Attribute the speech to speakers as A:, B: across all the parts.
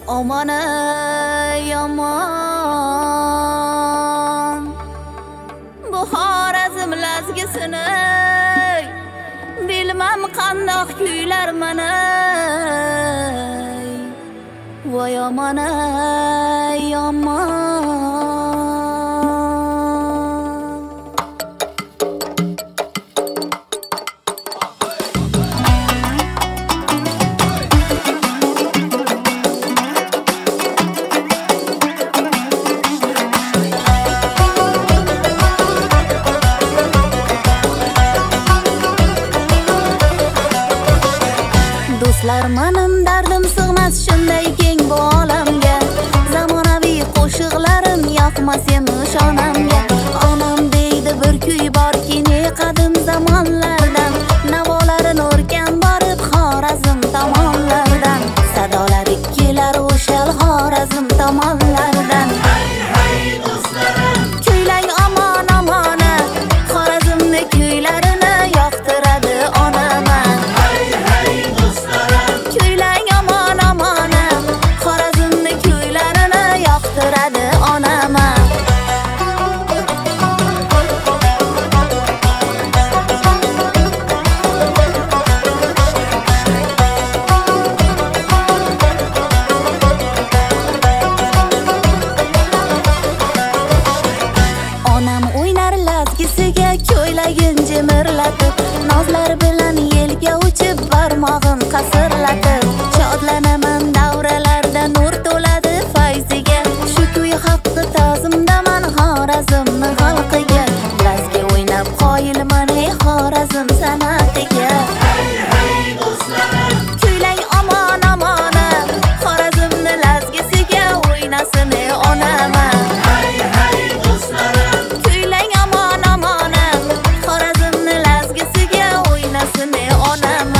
A: Aman ey aman, bu Xorazm lazgisini bilmam qandoq kuylar mana. Voy aman ey aman. Do'stlar, mening dardim sig'mas shunday keng bu olamga. Zamonaviy qo'shiqlarim yoqmas emish onamga. Onam deydi bir kuy borki, ne qadim zamonlardan, navolarini o'rgan borib Xorazm tomonlardan. Sadolari kelar o'shal Xorazm tomonlardan. Hay do'stlarim, kuylang omon omona, Xorazmni kuylarini yoqtiradi onama. Ko'ylagin jimirlatib, nozlar bilan yelga uchib, barmog'im qasirlatib, shodlanaman davralarda nur to'ladi fayziga. Shu kuy haqqi ta'zimdaman Xorazmni xalqiga. Lazga o'ynab qoyilman ey Xorazm san'atiga. Hay do'stlarim, kuylang omon omona, Xorazmni lazgisiga o'ynasin ey onama. Hay do'stlarim, kuylang omon omona, Xorazmni lazgisiga o'ynasin ey onama.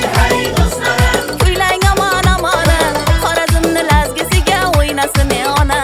A: Onama